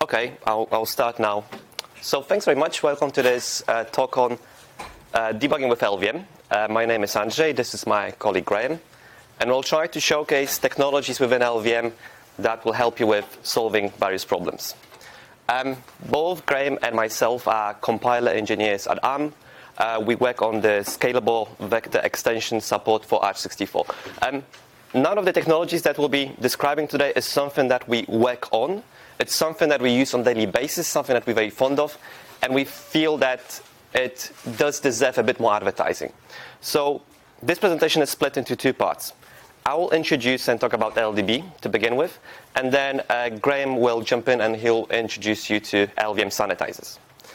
Okay, I'll start now. So thanks very much. Welcome to this talk on debugging with LVM. My name is Andrzej. This is my colleague Graham. And we'll try to showcase technologies within LVM that will help you with solving various problems. Both Graham and myself are compiler engineers at ARM. We work on the scalable vector extension support for Arch64. None of the technologies that we'll be describing today is something that we work on. It's something that we use on a daily basis, something that we're very fond of, and we feel that it does deserve a bit more advertising. So this presentation is split into two parts. I will introduce and talk about LDB to begin with, and then Graham will jump in and he'll introduce you to LVM sanitizers.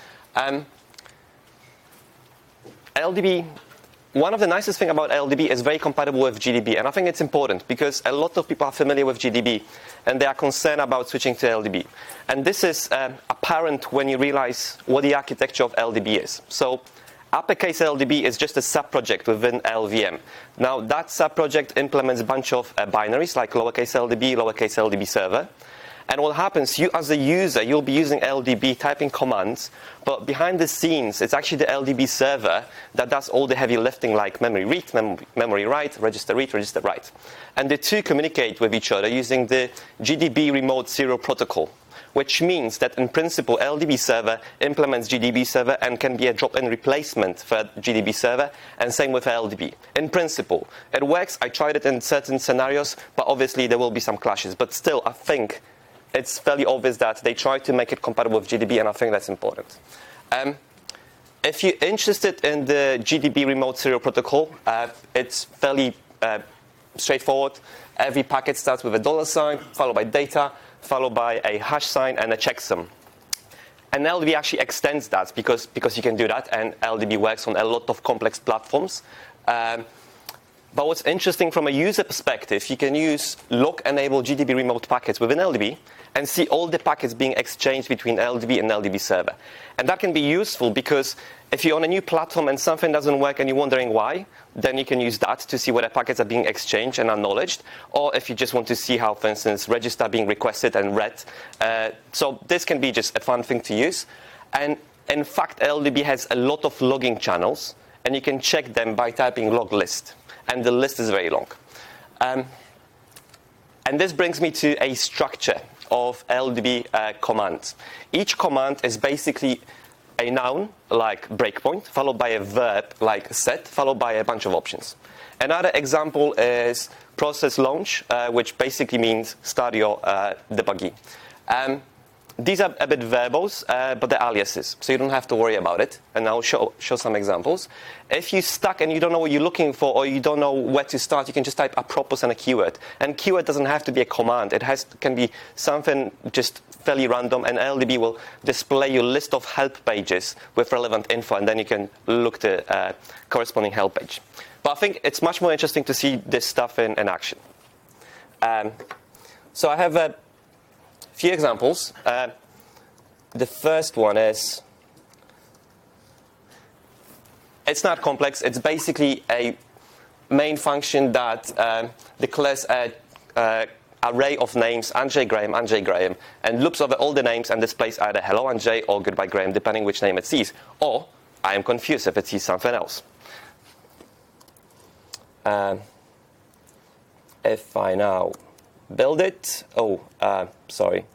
LDB, one of the nicest things about LDB is very compatible with GDB, and I think it's important because a lot of people are familiar with GDB and they are concerned about switching to LDB. And this is apparent when you realize what the architecture of LDB is. So uppercase LDB is just a sub-project within LVM. Now that sub-project implements a bunch of binaries like lowercase LDB server. And what happens, you as a user, you'll be using LDB, typing commands, but behind the scenes, it's actually the LDB server that does all the heavy lifting like memory read, memory write, register read, register write. And the two communicate with each other using the GDB remote serial protocol, which means that in principle, LDB server implements GDB server and can be a drop-in replacement for GDB server, and same with LDB. In principle, it works. I tried it in certain scenarios, but obviously there will be some clashes. But still, I think it's fairly obvious that they try to make it compatible with GDB, and I think that's important. If you're interested in the GDB remote serial protocol, it's fairly straightforward. Every packet starts with a $, followed by data, followed by a hash sign and a checksum. And LDB actually extends that because you can do that, and LDB works on a lot of complex platforms. But what's interesting from a user perspective, you can use lock-enabled GDB remote packets within LDB and see all the packets being exchanged between LDB and LDB server. And that can be useful because if you're on a new platform and something doesn't work and you're wondering why, then you can use that to see whether packets are being exchanged and acknowledged, or if you just want to see how, for instance, registers are being requested and read. So this can be just a fun thing to use. And in fact, LDB has a lot of logging channels, and you can check them by typing log list. And the list is very long. And this brings me to a structure of LDB commands. Each command is basically a noun, like breakpoint, followed by a verb, like set, followed by a bunch of options. Another example is process launch, which basically means start your debugging. These are a bit verbose, but they're aliases, so you don't have to worry about it. And I'll show some examples. If you're stuck and you don't know what you're looking for, or you don't know where to start, you can just type apropos and a keyword. And keyword doesn't have to be a command. It can be something just fairly random, and LDB will display your list of help pages with relevant info, and then you can look the corresponding help page. But I think it's much more interesting to see this stuff in action. So I have a few examples. The first one is, it's not complex. It's basically a main function that declares an array of names, Andrzej Graham, and loops over all the names and displays either hello Andrzej or goodbye Graham, depending which name it sees. Or I am confused if it sees something else. If I now build it, sorry.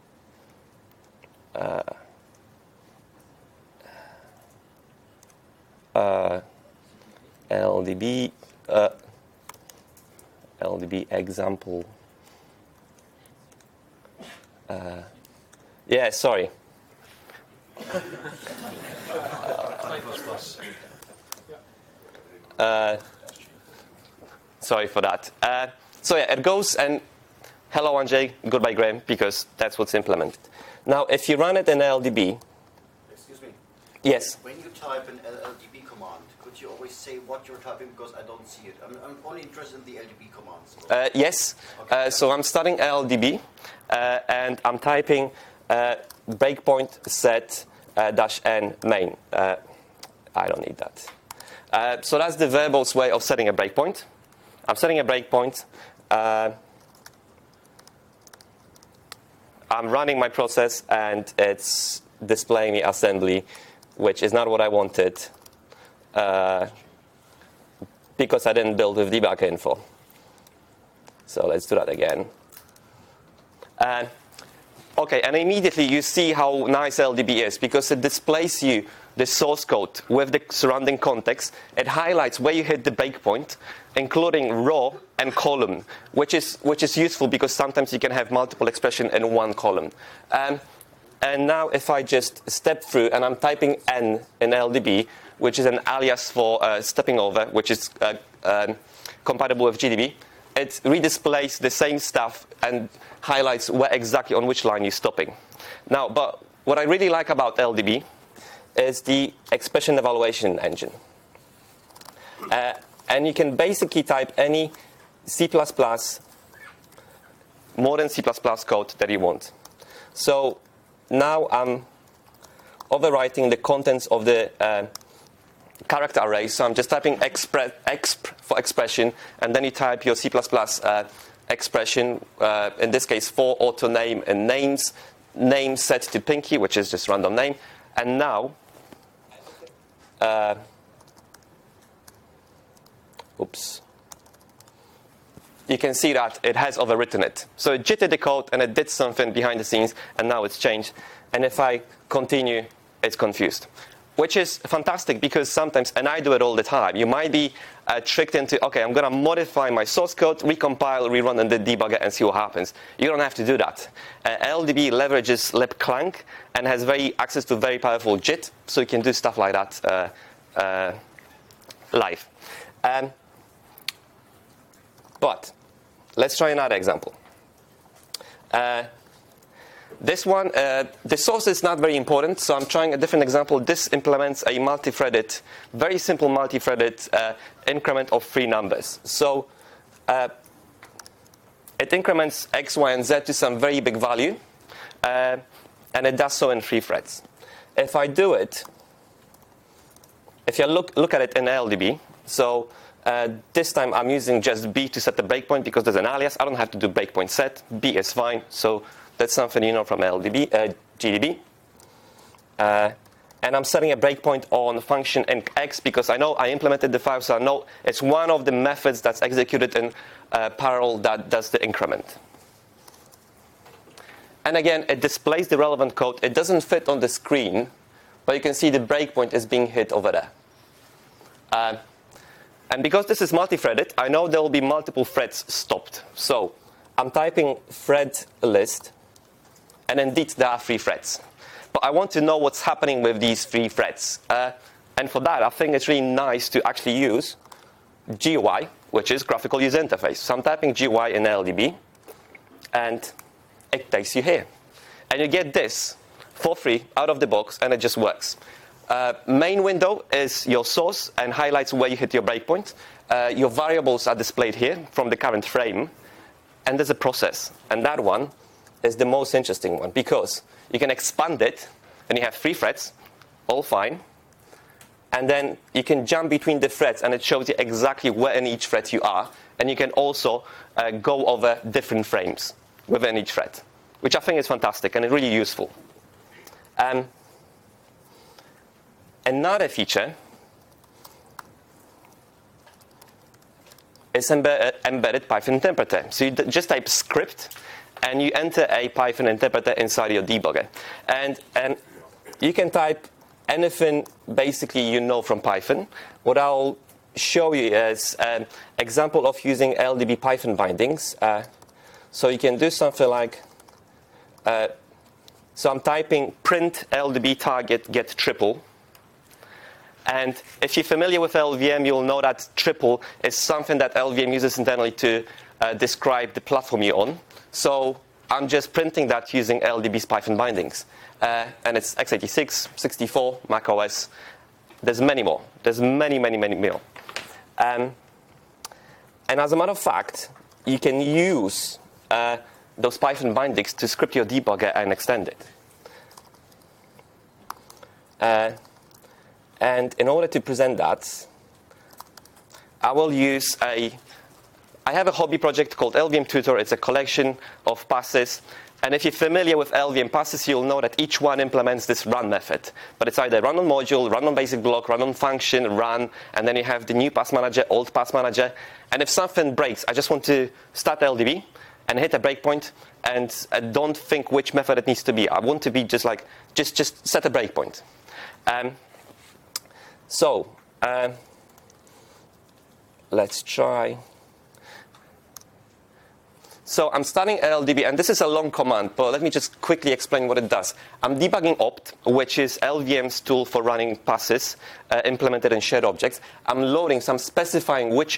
LDB example. Sorry. Sorry for that. It goes and hello Andrzej, goodbye Graham, because that's what's implemented. Now, if you run it in LDB... Excuse me. Yes? When you type an LDB command, could you always say what you're typing, because I don't see it? I'm only interested in the LDB commands. Yes. Okay. So I'm starting LDB, and I'm typing breakpoint set -n main. I don't need that. So that's the verbose way of setting a breakpoint. I'm setting a breakpoint. I'm running my process, and it's displaying me assembly, which is not what I wanted, because I didn't build with debug info. So let's do that again. Okay, and immediately you see how nice LDB is, because it displays you the source code with the surrounding context. It highlights where you hit the breakpoint, including row and column, which is useful because sometimes you can have multiple expressions in one column. And now if I just step through, and I'm typing N in LDB, which is an alias for stepping over, which is compatible with GDB, it redisplays the same stuff and highlights where exactly on which line you're stopping. Now, but what I really like about LDB is the expression evaluation engine. And you can basically type any C++, modern C++ code that you want. So now I'm overwriting the contents of the character array. So I'm just typing exp for expression, and then you type your C++ expression, in this case for auto name and names, name set to Pinky, which is just random name. And now, you can see that it has overwritten it. So it jittered the code, and it did something behind the scenes, and now it's changed. And if I continue, it's confused, which is fantastic, because sometimes, and I do it all the time, you might be tricked into, okay, I'm going to modify my source code, recompile, rerun in the debugger, and see what happens. You don't have to do that. LDB leverages libclang and has access to very powerful JIT, so you can do stuff like that live. But let's try another example. This one, the source is not very important, so I'm trying a different example. This implements a multi-threaded, very simple multi-threaded increment of 3 numbers. So it increments X, Y, and Z to some very big value, and it does so in 3 threads. If I do it, if you look at it in LDB, so this time I'm using just B to set the breakpoint because there's an alias. I don't have to do breakpoint set. B is fine. So that's something you know from GDB. And I'm setting a breakpoint on function X because I know I implemented the file, so I know it's one of the methods that's executed in parallel that does the increment. And again, it displays the relevant code. It doesn't fit on the screen, but you can see the breakpoint is being hit over there. And because this is multi-threaded, I know there will be multiple threads stopped. So I'm typing thread list, and indeed there are 3 threads. But I want to know what's happening with these 3 threads. And for that, I think it's really nice to actually use GUI, which is graphical user interface. So I'm typing GUI in LDB, and it takes you here. And you get this for free out of the box, and it just works. Main window is your source and highlights where you hit your breakpoint. Your variables are displayed here from the current frame. And there's a process. And that one is the most interesting one, because you can expand it, and you have 3 threads, all fine. And then you can jump between the threads, and it shows you exactly where in each thread you are. And you can also go over different frames within each thread, which I think is fantastic and really useful. Another feature is embedded Python interpreter. So you just type script, and you enter a Python interpreter inside your debugger. And you can type anything basically you know from Python. What I'll show you is an example of using LDB Python bindings. So you can do something like, so I'm typing print LDB target get triple. And if you're familiar with LLVM, you'll know that triple is something that LLVM uses internally to describe the platform you're on. So I'm just printing that using LDB's Python bindings. And it's x86, 64, macOS. There's many more. There's many, many, many more. And as a matter of fact, you can use those Python bindings to script your debugger and extend it. And in order to present that, I will use a I have a hobby project called LVM Tutor. It's a collection of passes. And if you're familiar with LVM passes, you'll know that each one implements this run method. But it's either run on module, run on basic block, run on function, run, and then you have the new pass manager, old pass manager. And if something breaks, I just want to start LDB and hit a breakpoint, and I don't think which method it needs to be. I want to be just set a breakpoint. Let's try. So I'm starting LDB, and this is a long command, but let me just quickly explain what it does. I'm debugging opt, which is LVM's tool for running passes implemented in shared objects. I'm loading, so I'm specifying which